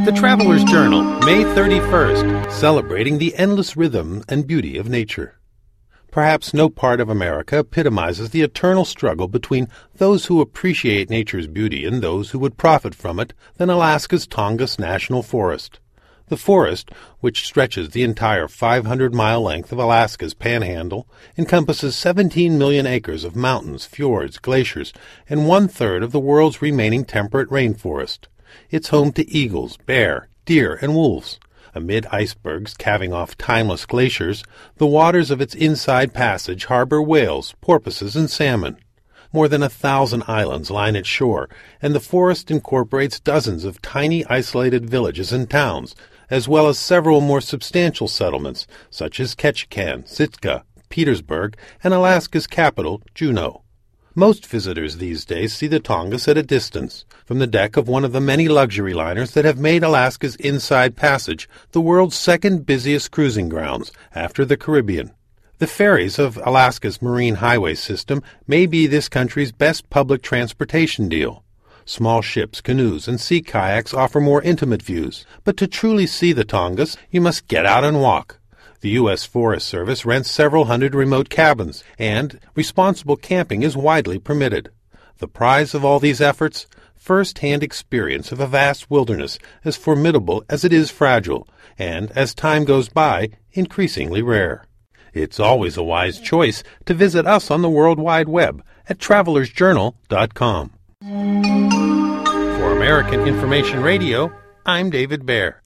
The Traveler's Journal, May 31st, celebrating the endless rhythm and beauty of nature. Perhaps no part of America epitomizes the eternal struggle between those who appreciate nature's beauty and those who would profit from it than Alaska's Tongass National Forest. The forest, which stretches the entire 500-mile length of Alaska's panhandle, encompasses 17 million acres of mountains, fjords, glaciers, and one-third of the world's remaining temperate rainforest. It's home to eagles, bear, deer, and wolves. Amid icebergs calving off timeless glaciers, the waters of its inside passage harbor whales, porpoises, and salmon. More than 1,000 islands line its shore, and the forest incorporates dozens of tiny isolated villages and towns, as well as several more substantial settlements, such as Ketchikan, Sitka, Petersburg, and Alaska's capital, Juneau. Most visitors these days see the Tongass at a distance, from the deck of one of the many luxury liners that have made Alaska's inside passage the world's second busiest cruising grounds, after the Caribbean. The ferries of Alaska's marine highway system may be this country's best public transportation deal. Small ships, canoes, and sea kayaks offer more intimate views, but to truly see the Tongass, you must get out and walk. The U.S. Forest Service rents several hundred remote cabins, and responsible camping is widely permitted. The prize of all these efforts? First-hand experience of a vast wilderness as formidable as it is fragile, and, as time goes by, increasingly rare. It's always a wise choice to visit us on the World Wide Web at travelersjournal.com. For American Information Radio, I'm David Baer.